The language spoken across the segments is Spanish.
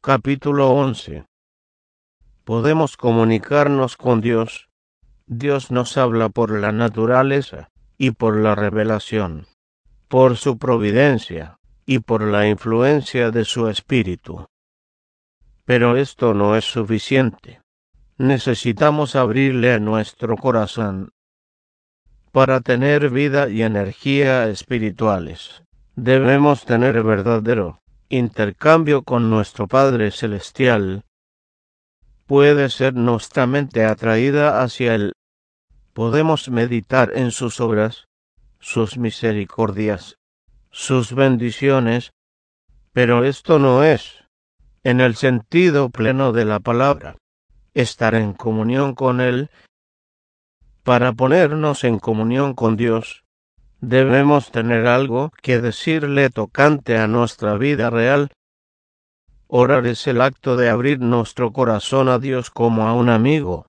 Capítulo 11. Podemos comunicarnos con Dios. Dios nos habla por la naturaleza y por la revelación, por su providencia y por la influencia de su espíritu. Pero esto no es suficiente. Necesitamos abrirle nuestro corazón para tener vida y energía espirituales. Debemos tener verdadero intercambio con nuestro Padre Celestial. Puede ser nuestra mente atraída hacia Él. Podemos meditar en sus obras, sus misericordias, sus bendiciones, pero esto no es, en el sentido pleno de la palabra, estar en comunión con Él. Para ponernos en comunión con Dios, debemos tener algo que decirle tocante a nuestra vida real. Orar es el acto de abrir nuestro corazón a Dios como a un amigo.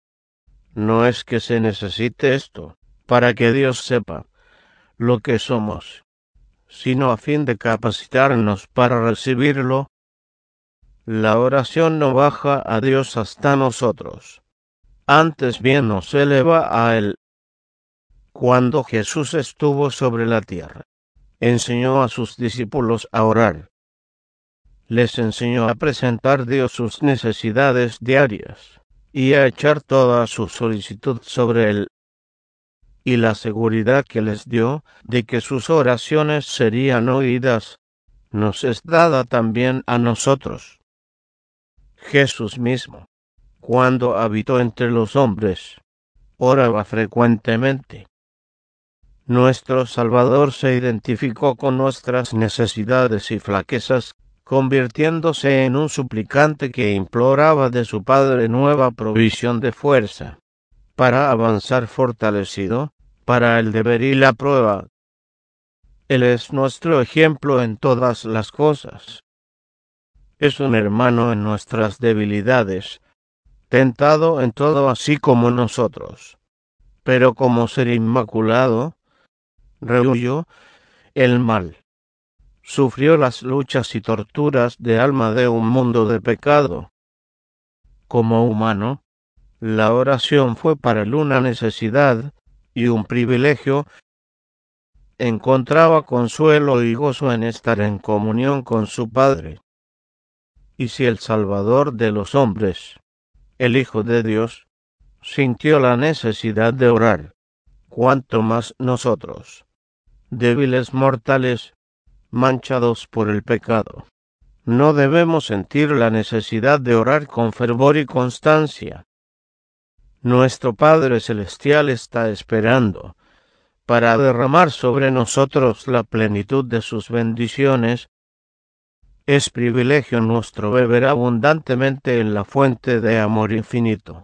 No es que se necesite esto para que Dios sepa lo que somos, sino a fin de capacitarnos para recibirlo. La oración no baja a Dios hasta nosotros, antes bien nos eleva a Él. Cuando Jesús estuvo sobre la tierra, enseñó a sus discípulos a orar. Les enseñó a presentar a Dios sus necesidades diarias y a echar toda su solicitud sobre Él. Y la seguridad que les dio de que sus oraciones serían oídas, nos es dada también a nosotros. Jesús mismo, cuando habitó entre los hombres, oraba frecuentemente. Nuestro Salvador se identificó con nuestras necesidades y flaquezas, convirtiéndose en un suplicante que imploraba de su Padre nueva provisión de fuerza, para avanzar fortalecido, para el deber y la prueba. Él es nuestro ejemplo en todas las cosas. Es un hermano en nuestras debilidades, tentado en todo así como nosotros, pero como ser inmaculado, rehuyó el mal. Sufrió las luchas y torturas de alma de un mundo de pecado. Como humano, la oración fue para él una necesidad y un privilegio. Encontraba consuelo y gozo en estar en comunión con su Padre. Y si el Salvador de los hombres, el Hijo de Dios, sintió la necesidad de orar, cuánto más nosotros, débiles mortales, manchados por el pecado, no debemos sentir la necesidad de orar con fervor y constancia. Nuestro Padre Celestial está esperando para derramar sobre nosotros la plenitud de sus bendiciones. Es privilegio nuestro beber abundantemente en la fuente de amor infinito.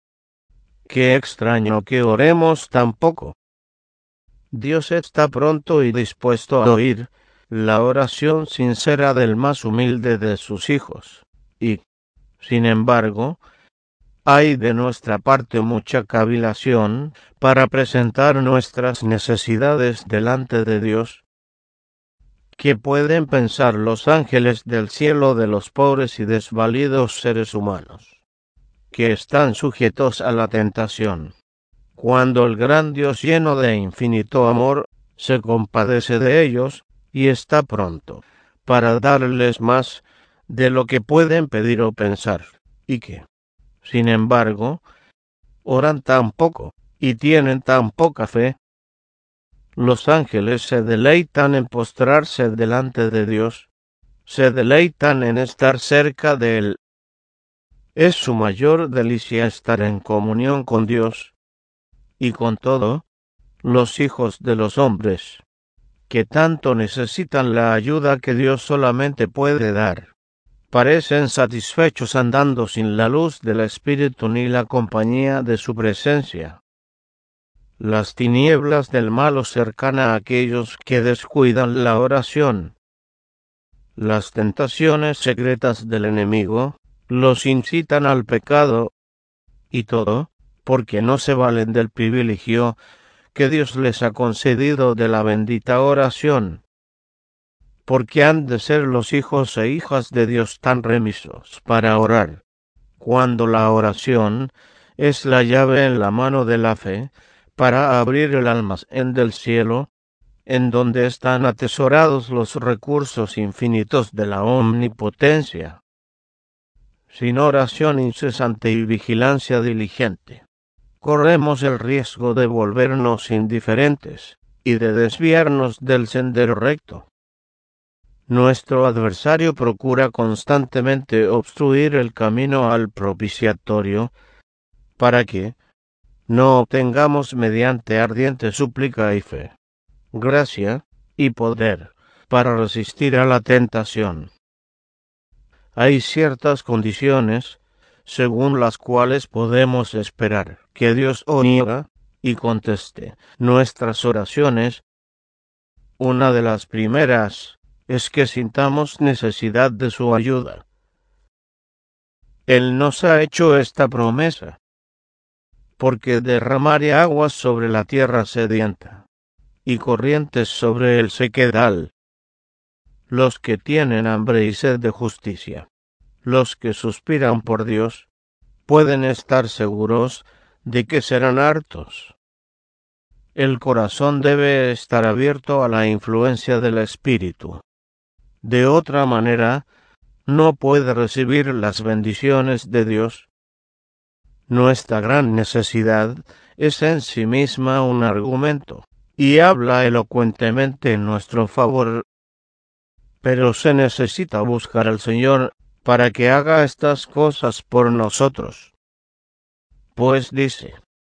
Qué extraño que oremos tan poco. Dios está pronto y dispuesto a oír la oración sincera del más humilde de sus hijos, y, sin embargo, hay de nuestra parte mucha cavilación para presentar nuestras necesidades delante de Dios. ¿Qué pueden pensar los ángeles del cielo de los pobres y desvalidos seres humanos, que están sujetos a la tentación, cuando el gran Dios lleno de infinito amor se compadece de ellos y está pronto para darles más de lo que pueden pedir o pensar, y que, sin embargo, oran tan poco y tienen tan poca fe? Los ángeles se deleitan en postrarse delante de Dios, se deleitan en estar cerca de Él. Es su mayor delicia estar en comunión con Dios, y con todo, los hijos de los hombres, que tanto necesitan la ayuda que Dios solamente puede dar, parecen satisfechos andando sin la luz del Espíritu ni la compañía de su presencia. Las tinieblas del mal os cercan a aquellos que descuidan la oración. Las tentaciones secretas del enemigo los incitan al pecado, y todo porque no se valen del privilegio que Dios les ha concedido de la bendita oración. porque han de ser los hijos e hijas de Dios tan remisos para orar, cuando la oración es la llave en la mano de la fe para abrir el almacén del cielo, en donde están atesorados los recursos infinitos de la omnipotencia. Sin oración incesante y vigilancia diligente, corremos el riesgo de volvernos indiferentes y de desviarnos del sendero recto. Nuestro adversario procura constantemente obstruir el camino al propiciatorio para que no obtengamos mediante ardiente súplica y fe, gracia y poder para resistir a la tentación. Hay ciertas condiciones según las cuales podemos esperar que Dios oiga y conteste nuestras oraciones. Una de las primeras es que sintamos necesidad de su ayuda. Él nos ha hecho esta promesa, porque derramaré aguas sobre la tierra sedienta, y corrientes sobre el sequedal. Los que tienen hambre y sed de justicia, los que suspiran por Dios, pueden estar seguros de que serán hartos. El corazón debe estar abierto a la influencia del Espíritu. De otra manera, no puede recibir las bendiciones de Dios. Nuestra gran necesidad es en sí misma un argumento, y habla elocuentemente en nuestro favor. Pero se necesita buscar al Señor para que haga estas cosas por nosotros. Pues dice: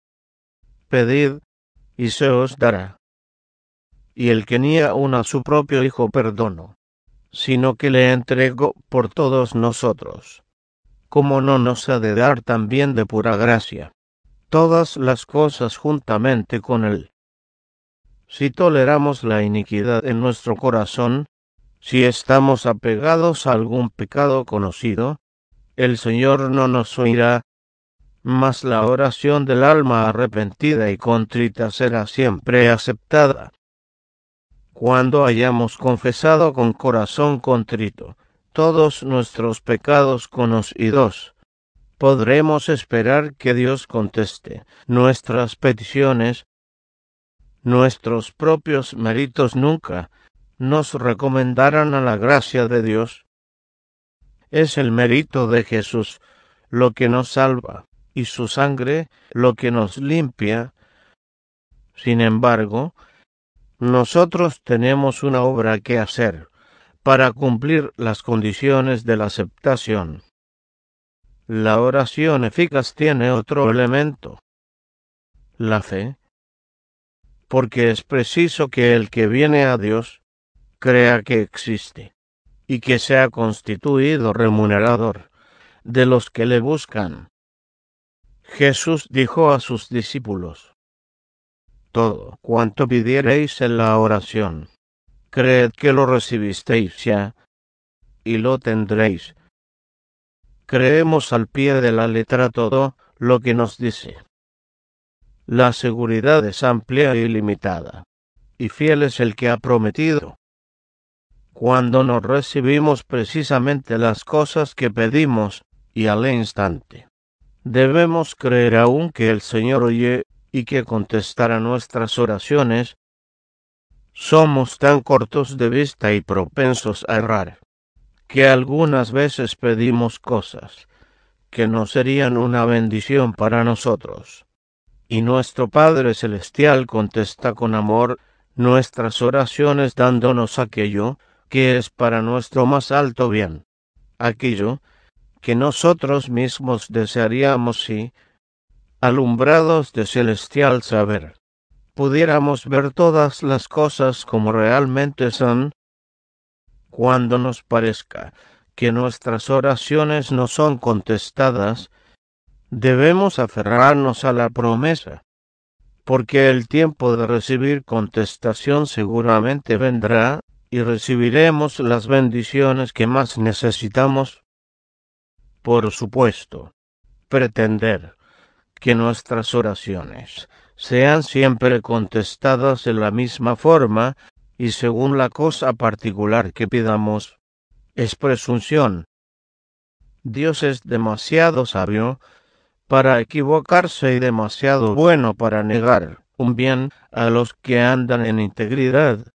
pedid, y se os dará. Y el que niega a su propio Hijo perdono, sino que le entregó por todos nosotros, ¿cómo no nos ha de dar también de pura gracia todas las cosas juntamente con él? Si toleramos la iniquidad en nuestro corazón, si estamos apegados a algún pecado conocido, el Señor no nos oirá, mas la oración del alma arrepentida y contrita será siempre aceptada. Cuando hayamos confesado con corazón contrito todos nuestros pecados conocidos, podremos esperar que Dios conteste nuestras peticiones. Nuestros propios méritos nunca nos recomendarán a la gracia de Dios. Es el mérito de Jesús lo que nos salva, y su sangre lo que nos limpia. Sin embargo, nosotros tenemos una obra que hacer para cumplir las condiciones de la aceptación. La oración eficaz tiene otro elemento: la fe, porque es preciso que el que viene a Dios crea que existe, y que sea constituido remunerador de los que le buscan. Jesús dijo a sus discípulos: todo cuanto pidiereis en la oración, creed que lo recibisteis ya, y lo tendréis. Creemos al pie de la letra todo lo que nos dice. La seguridad es amplia y limitada, y fiel es el que ha prometido. Cuando nos recibimos precisamente las cosas que pedimos, y al instante, debemos creer aún que el Señor oye y que contestará nuestras oraciones. Somos tan cortos de vista y propensos a errar, que algunas veces pedimos cosas que no serían una bendición para nosotros, y nuestro Padre Celestial contesta con amor nuestras oraciones dándonos aquello que es para nuestro más alto bien, aquello que nosotros mismos desearíamos si, alumbrados de celestial saber, pudiéramos ver todas las cosas como realmente son. Cuando nos parezca que nuestras oraciones no son contestadas, debemos aferrarnos a la promesa, porque el tiempo de recibir contestación seguramente vendrá, y recibiremos las bendiciones que más necesitamos. Por supuesto, pretender que nuestras oraciones sean siempre contestadas de la misma forma y según la cosa particular que pidamos, es presunción. Dios es demasiado sabio para equivocarse y demasiado bueno para negar un bien a los que andan en integridad.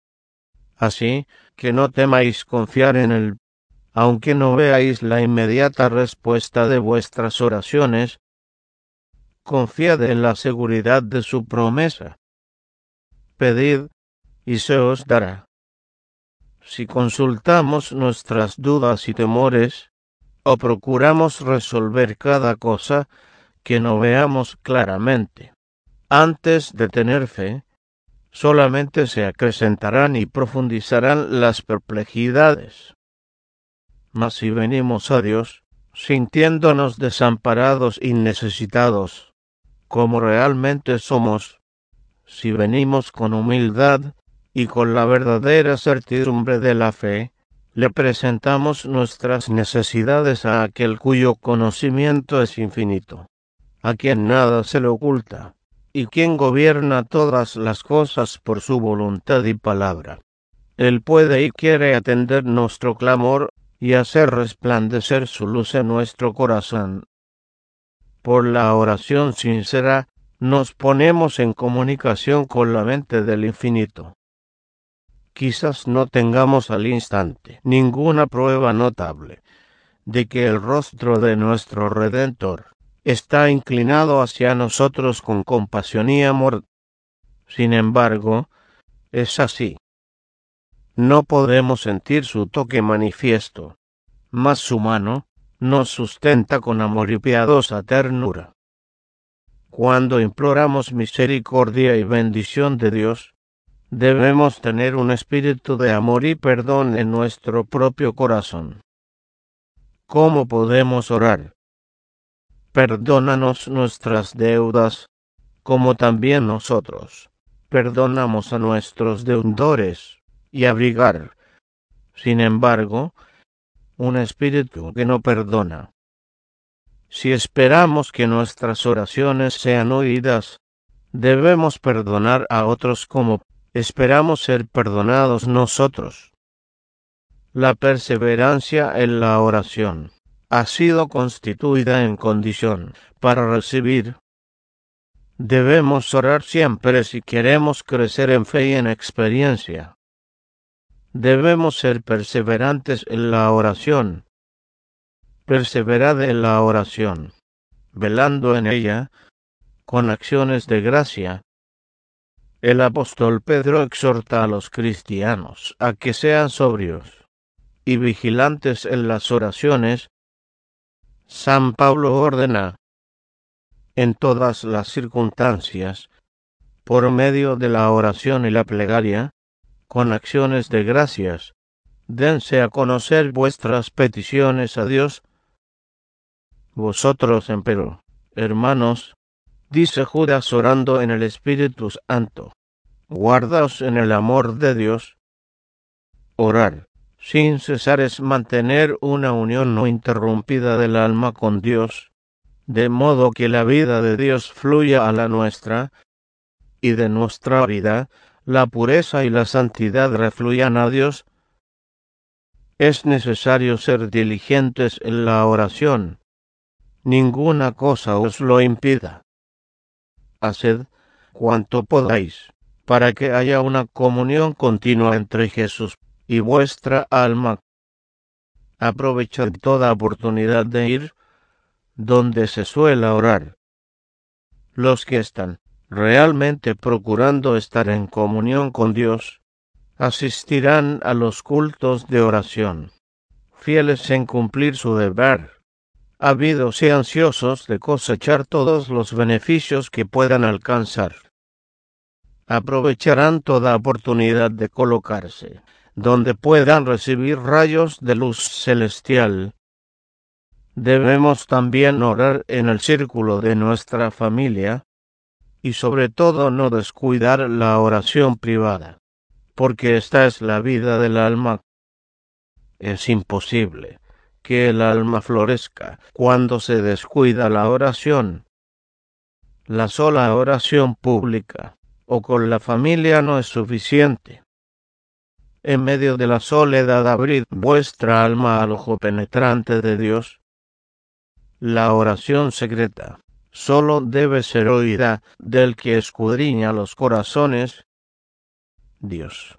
Así que no temáis confiar en Él, aunque no veáis la inmediata respuesta de vuestras oraciones. Confiad en la seguridad de su promesa. Pedid, y se os dará. Si consultamos nuestras dudas y temores, o procuramos resolver cada cosa que no veamos claramente, antes de tener fe, solamente se acrecentarán y profundizarán las perplejidades. Mas si venimos a Dios, sintiéndonos desamparados y necesitados, como realmente somos, si venimos con humildad y con la verdadera certidumbre de la fe, le presentamos nuestras necesidades a aquel cuyo conocimiento es infinito, a quien nada se le oculta, y quien gobierna todas las cosas por su voluntad y palabra. Él puede y quiere atender nuestro clamor y hacer resplandecer su luz en nuestro corazón. Por la oración sincera, nos ponemos en comunicación con la mente del infinito. Quizás no tengamos al instante ninguna prueba notable de que el rostro de nuestro Redentor está inclinado hacia nosotros con compasión y amor. Sin embargo, es así. No podemos sentir su toque manifiesto, mas su mano nos sustenta con amor y piadosa ternura. Cuando imploramos misericordia y bendición de Dios, debemos tener un espíritu de amor y perdón en nuestro propio corazón. ¿Cómo podemos orar? Perdónanos nuestras deudas, como también nosotros perdonamos a nuestros deudores, y abrigar, sin embargo, un espíritu que no perdona. Si esperamos que nuestras oraciones sean oídas, debemos perdonar a otros como esperamos ser perdonados nosotros. La perseverancia en la oración ha sido constituida en condición para recibir. Debemos orar siempre si queremos crecer en fe y en experiencia. Debemos ser perseverantes en la oración. Perseverad en la oración, velando en ella, con acciones de gracia. El apóstol Pedro exhorta a los cristianos a que sean sobrios y vigilantes en las oraciones. San Pablo ordena, en todas las circunstancias, por medio de la oración y la plegaria, con acciones de gracias, dense a conocer vuestras peticiones a Dios. Vosotros, empero, hermanos, dice Judas orando en el Espíritu Santo, guardaos en el amor de Dios. Orar sin cesar es mantener una unión no interrumpida del alma con Dios, de modo que la vida de Dios fluya a la nuestra, y de nuestra vida la pureza y la santidad refluyan a Dios. Es necesario ser diligentes en la oración. Ninguna cosa os lo impida. Haced cuanto podáis, para que haya una comunión continua entre Jesús y vuestra alma. Aprovechad toda oportunidad de ir donde se suele orar. Los que están realmente procurando estar en comunión con Dios, asistirán a los cultos de oración, fieles en cumplir su deber, ávidos y ansiosos de cosechar todos los beneficios que puedan alcanzar. Aprovecharán toda oportunidad de colocarse donde puedan recibir rayos de luz celestial. Debemos también orar en el círculo de nuestra familia, y sobre todo no descuidar la oración privada, porque esta es la vida del alma. Es imposible que el alma florezca cuando se descuida la oración. La sola oración pública o con la familia no es suficiente. En medio de la soledad abrid vuestra alma al ojo penetrante de Dios. La oración secreta solo debe ser oída del que escudriña los corazones, Dios.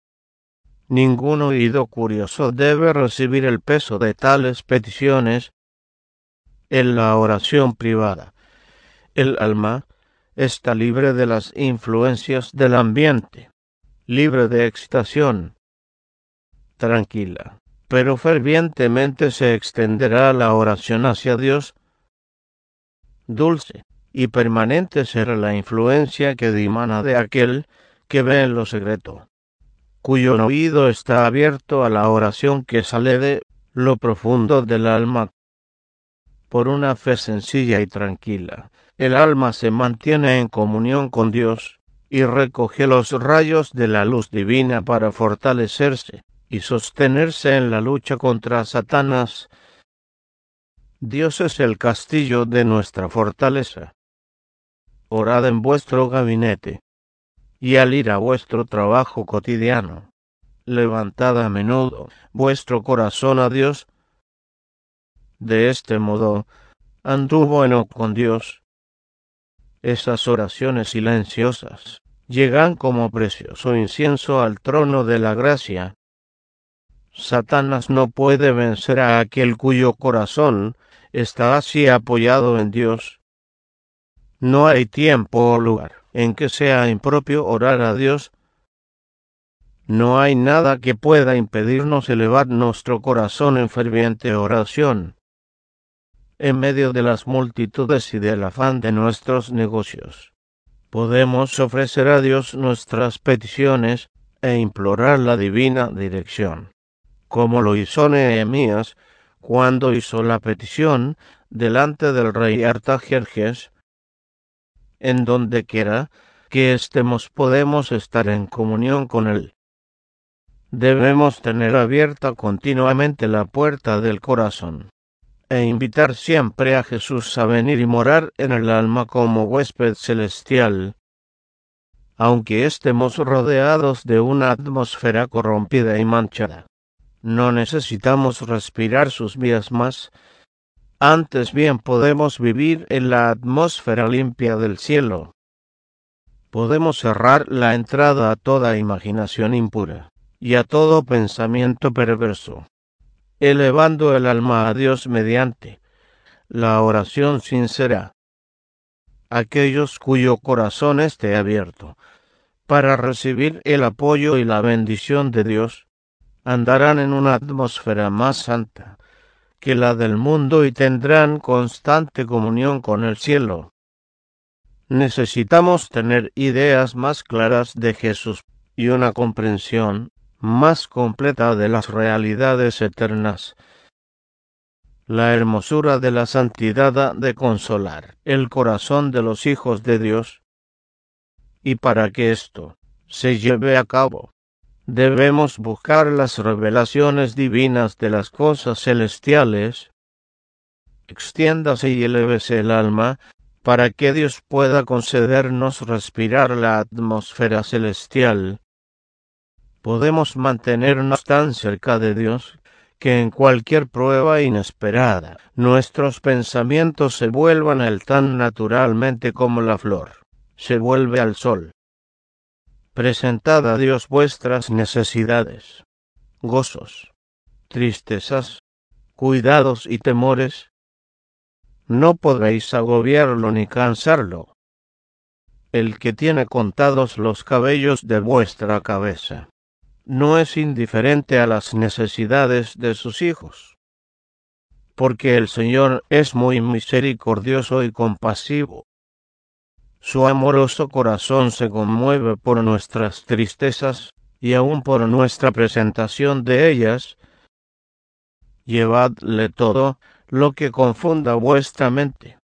Ningún oído curioso debe recibir el peso de tales peticiones. En la oración privada, el alma está libre de las influencias del ambiente, libre de excitación, tranquila, pero fervientemente se extenderá la oración hacia Dios. Dulce y permanente será la influencia que dimana de aquel que ve en lo secreto, cuyo oído está abierto a la oración que sale de lo profundo del alma. Por una fe sencilla y tranquila, el alma se mantiene en comunión con Dios, y recoge los rayos de la luz divina para fortalecerse y sostenerse en la lucha contra Satanás. Dios es el castillo de nuestra fortaleza. Orad en vuestro gabinete, y al ir a vuestro trabajo cotidiano, levantad a menudo vuestro corazón a Dios. De este modo, anduvo Enoc con Dios. Esas oraciones silenciosas llegan como precioso incienso al trono de la gracia. Satanás no puede vencer a aquel cuyo corazón está así apoyado en Dios. No hay tiempo o lugar en que sea impropio orar a Dios. No hay nada que pueda impedirnos elevar nuestro corazón en ferviente oración. En medio de las multitudes y del afán de nuestros negocios, podemos ofrecer a Dios nuestras peticiones e implorar la divina dirección, como lo hizo Nehemías cuando hizo la petición delante del rey Artajerjes. En donde quiera que estemos podemos estar en comunión con Él. Debemos tener abierta continuamente la puerta del corazón e invitar siempre a Jesús a venir y morar en el alma como huésped celestial. Aunque estemos rodeados de una atmósfera corrompida y manchada, no necesitamos respirar sus vías más. Antes bien podemos vivir en la atmósfera limpia del cielo. Podemos cerrar la entrada a toda imaginación impura y a todo pensamiento perverso, elevando el alma a Dios mediante la oración sincera. Aquellos cuyo corazón esté abierto para recibir el apoyo y la bendición de Dios, andarán en una atmósfera más santa que la del mundo y tendrán constante comunión con el cielo. Necesitamos tener ideas más claras de Jesús y una comprensión más completa de las realidades eternas. La hermosura de la santidad ha de consolar el corazón de los hijos de Dios. Y para que esto se lleve a cabo, debemos buscar las revelaciones divinas de las cosas celestiales. Extiéndase y elévese el alma, para que Dios pueda concedernos respirar la atmósfera celestial. Podemos mantenernos tan cerca de Dios, que en cualquier prueba inesperada, nuestros pensamientos se vuelvan a Él tan naturalmente como la flor se vuelve al sol. Presentad a Dios vuestras necesidades, gozos, tristezas, cuidados y temores. No podréis agobiarlo ni cansarlo. El que tiene contados los cabellos de vuestra cabeza no es indiferente a las necesidades de sus hijos, porque el Señor es muy misericordioso y compasivo. Su amoroso corazón se conmueve por nuestras tristezas y aun por nuestra presentación de ellas. Llevadle todo lo que confunda vuestra mente.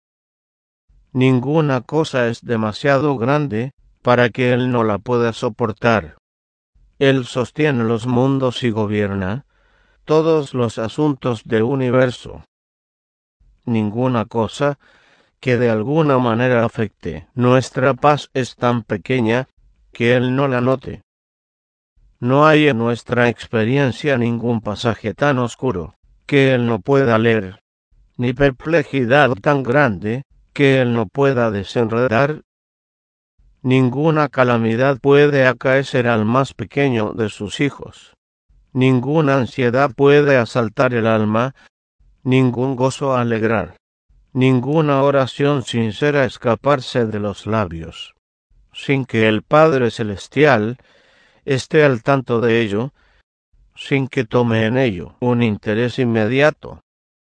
Ninguna cosa es demasiado grande para que Él no la pueda soportar. Él sostiene los mundos y gobierna todos los asuntos del universo. Ninguna cosa que de alguna manera afecte nuestra paz es tan pequeña que Él no la note. No hay en nuestra experiencia ningún pasaje tan oscuro que Él no pueda leer, ni perplejidad tan grande que Él no pueda desenredar. Ninguna calamidad puede acaecer al más pequeño de sus hijos. Ninguna ansiedad puede asaltar el alma, ningún gozo alegrar, ninguna oración sincera escaparse de los labios, sin que el Padre Celestial esté al tanto de ello, sin que tome en ello un interés inmediato.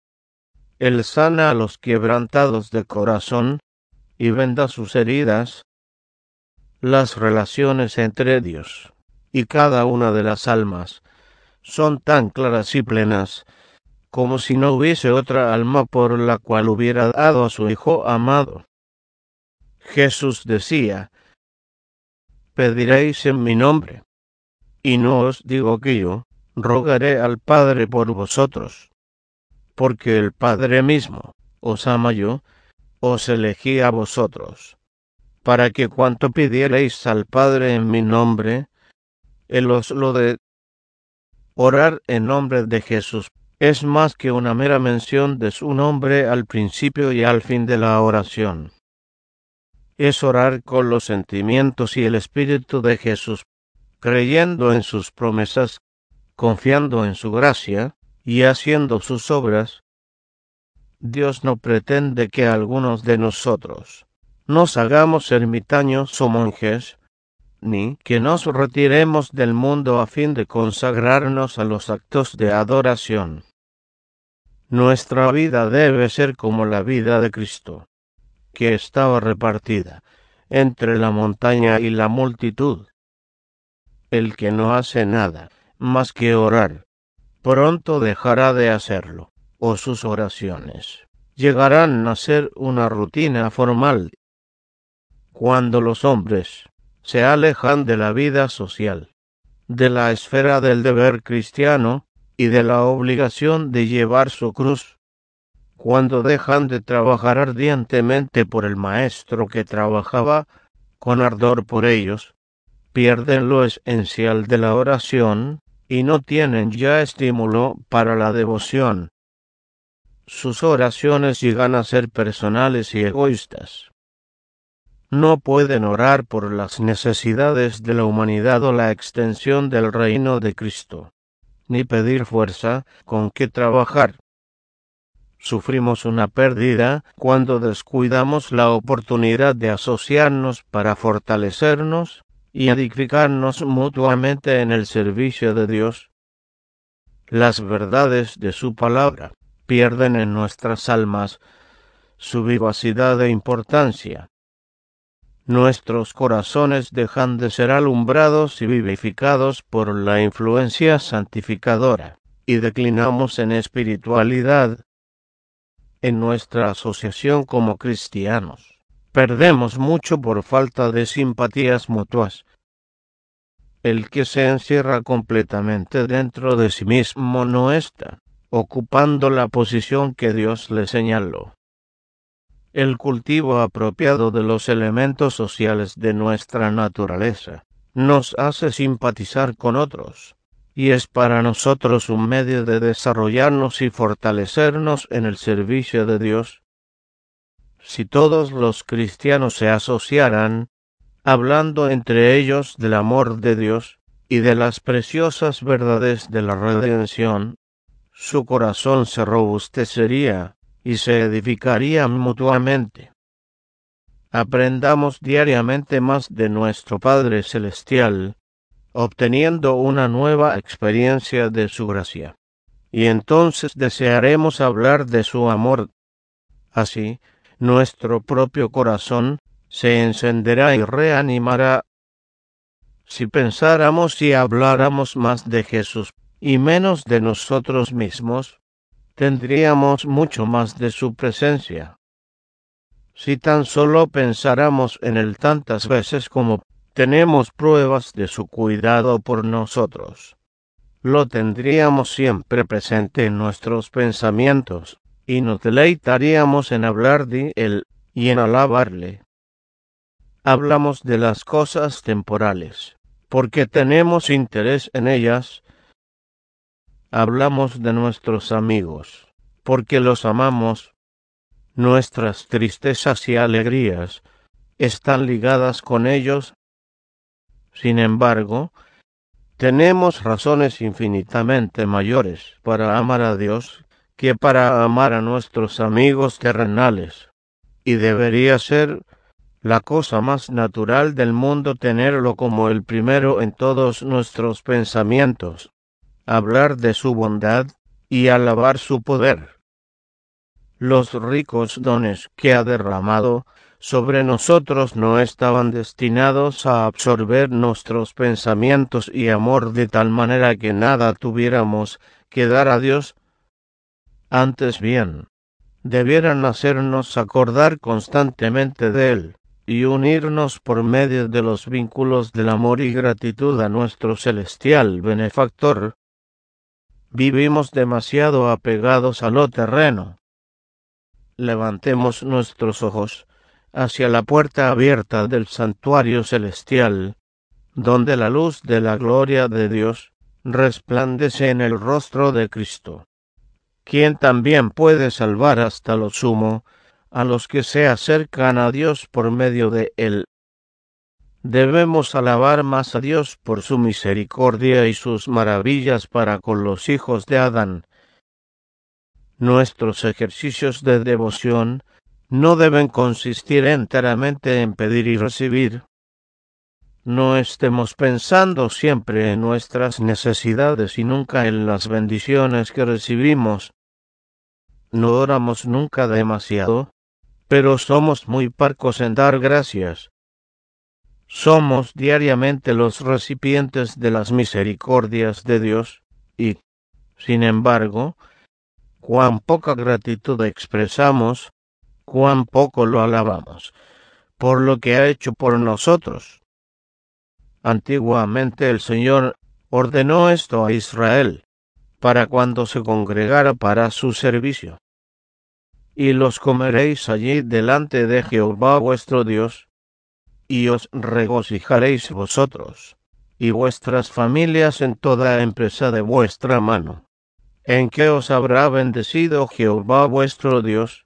Él sana a los quebrantados de corazón y venda sus heridas. Las relaciones entre Dios y cada una de las almas son tan claras y plenas como si no hubiese otra alma por la cual hubiera dado a su Hijo amado. Jesús decía: pediréis en mi nombre, y no os digo que yo rogaré al Padre por vosotros, porque el Padre mismo os ama yo, os elegí a vosotros, para que cuanto pidierais al Padre en mi nombre, Él os lo dé. Orar en nombre de Jesús es más que una mera mención de su nombre al principio y al fin de la oración. Es orar con los sentimientos y el espíritu de Jesús, creyendo en sus promesas, confiando en su gracia y haciendo sus obras. Dios no pretende que algunos de nosotros nos hagamos ermitaños o monjes, ni que nos retiremos del mundo a fin de consagrarnos a los actos de adoración. Nuestra vida debe ser como la vida de Cristo, que estaba repartida entre la montaña y la multitud. El que no hace nada más que orar, pronto dejará de hacerlo, o sus oraciones llegarán a ser una rutina formal. Cuando los hombres se alejan de la vida social, de la esfera del deber cristiano y de la obligación de llevar su cruz, cuando dejan de trabajar ardientemente por el Maestro que trabajaba con ardor por ellos, pierden lo esencial de la oración y no tienen ya estímulo para la devoción. Sus oraciones llegan a ser personales y egoístas. No pueden orar por las necesidades de la humanidad o la extensión del reino de Cristo, ni pedir fuerza con que trabajar. Sufrimos una pérdida cuando descuidamos la oportunidad de asociarnos para fortalecernos y edificarnos mutuamente en el servicio de Dios. Las verdades de su palabra pierden en nuestras almas su vivacidad e importancia. Nuestros corazones dejan de ser alumbrados y vivificados por la influencia santificadora, y declinamos en espiritualidad. En nuestra asociación como cristianos, perdemos mucho por falta de simpatías mutuas. El que se encierra completamente dentro de sí mismo no está ocupando la posición que Dios le señaló. El cultivo apropiado de los elementos sociales de nuestra naturaleza nos hace simpatizar con otros, y es para nosotros un medio de desarrollarnos y fortalecernos en el servicio de Dios. Si todos los cristianos se asociaran, hablando entre ellos del amor de Dios y de las preciosas verdades de la redención, su corazón se robustecería y se edificarían mutuamente. Aprendamos diariamente más de nuestro Padre Celestial, obteniendo una nueva experiencia de su gracia, y entonces desearemos hablar de su amor. Así, nuestro propio corazón se encenderá y reanimará. Si pensáramos y habláramos más de Jesús y menos de nosotros mismos, tendríamos mucho más de su presencia. Si tan solo pensáramos en él tantas veces como tenemos pruebas de su cuidado por nosotros, lo tendríamos siempre presente en nuestros pensamientos, y nos deleitaríamos en hablar de él y en alabarle. Hablamos de las cosas temporales, porque tenemos interés en ellas. Hablamos de nuestros amigos, porque los amamos. Nuestras tristezas y alegrías están ligadas con ellos. Sin embargo, tenemos razones infinitamente mayores para amar a Dios que para amar a nuestros amigos terrenales, y debería ser la cosa más natural del mundo tenerlo como el primero en todos nuestros pensamientos, hablar de su bondad y alabar su poder. Los ricos dones que ha derramado sobre nosotros no estaban destinados a absorber nuestros pensamientos y amor de tal manera que nada tuviéramos que dar a Dios. Antes bien, debieran hacernos acordar constantemente de Él, y unirnos por medio de los vínculos del amor y gratitud a nuestro celestial benefactor. Vivimos demasiado apegados a lo terreno. Levantemos nuestros ojos hacia la puerta abierta del santuario celestial, donde la luz de la gloria de Dios resplandece en el rostro de Cristo, quien también puede salvar hasta lo sumo a los que se acercan a Dios por medio de Él. Debemos alabar más a Dios por su misericordia y sus maravillas para con los hijos de Adán. Nuestros ejercicios de devoción no deben consistir enteramente en pedir y recibir. No estemos pensando siempre en nuestras necesidades y nunca en las bendiciones que recibimos. No oramos nunca demasiado, pero somos muy parcos en dar gracias. Somos diariamente los recipientes de las misericordias de Dios, y, sin embargo, cuán poca gratitud expresamos, cuán poco lo alabamos, por lo que ha hecho por nosotros. Antiguamente el Señor ordenó esto a Israel, para cuando se congregara para su servicio. Y los comeréis allí delante de Jehová vuestro Dios, y os regocijaréis vosotros, y vuestras familias en toda empresa de vuestra mano, en que os habrá bendecido Jehová vuestro Dios.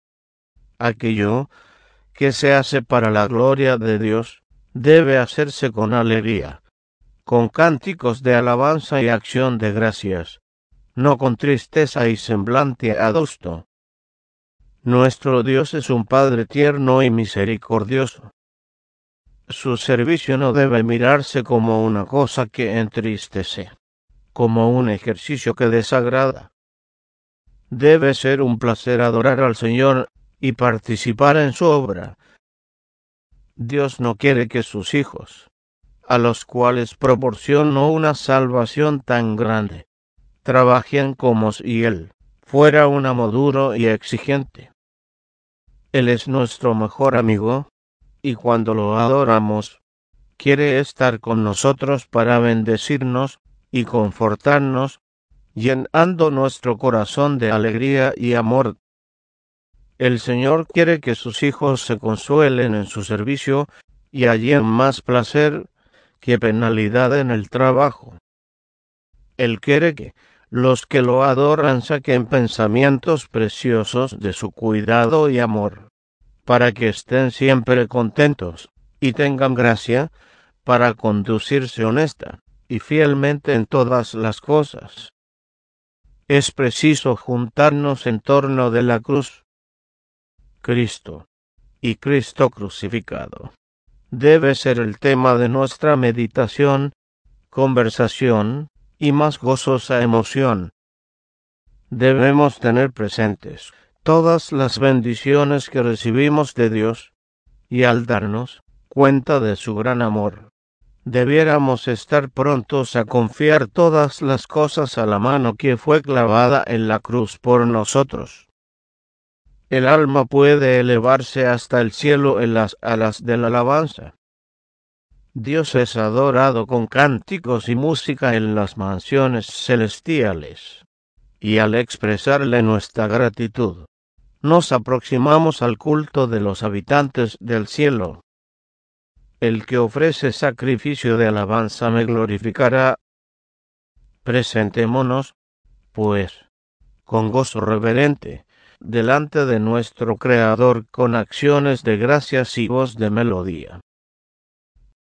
Aquello que se hace para la gloria de Dios debe hacerse con alegría, con cánticos de alabanza y acción de gracias, no con tristeza y semblante adusto. Nuestro Dios es un Padre tierno y misericordioso. Su servicio no debe mirarse como una cosa que entristece, como un ejercicio que desagrada. Debe ser un placer adorar al Señor y participar en su obra. Dios no quiere que sus hijos, a los cuales proporcionó una salvación tan grande, trabajen como si Él fuera un amo duro y exigente. Él es nuestro mejor amigo, y cuando lo adoramos, quiere estar con nosotros para bendecirnos y confortarnos, llenando nuestro corazón de alegría y amor. El Señor quiere que sus hijos se consuelen en su servicio y hallen más placer que penalidad en el trabajo. Él quiere que los que lo adoran saquen pensamientos preciosos de su cuidado y amor, para que estén siempre contentos y tengan gracia para conducirse honesta y fielmente en todas las cosas. Es preciso juntarnos en torno de la cruz. Cristo y Cristo crucificado debe ser el tema de nuestra meditación, conversación y más gozosa emoción. Debemos tener presentes todas las bendiciones que recibimos de Dios, y al darnos cuenta de su gran amor, debiéramos estar prontos a confiar todas las cosas a la mano que fue clavada en la cruz por nosotros. El alma puede elevarse hasta el cielo en las alas de la alabanza. Dios es adorado con cánticos y música en las mansiones celestiales, y al expresarle nuestra gratitud, nos aproximamos al culto de los habitantes del cielo. El que ofrece sacrificio de alabanza me glorificará. Presentémonos, pues, con gozo reverente, delante de nuestro Creador con acciones de gracias y voz de melodía.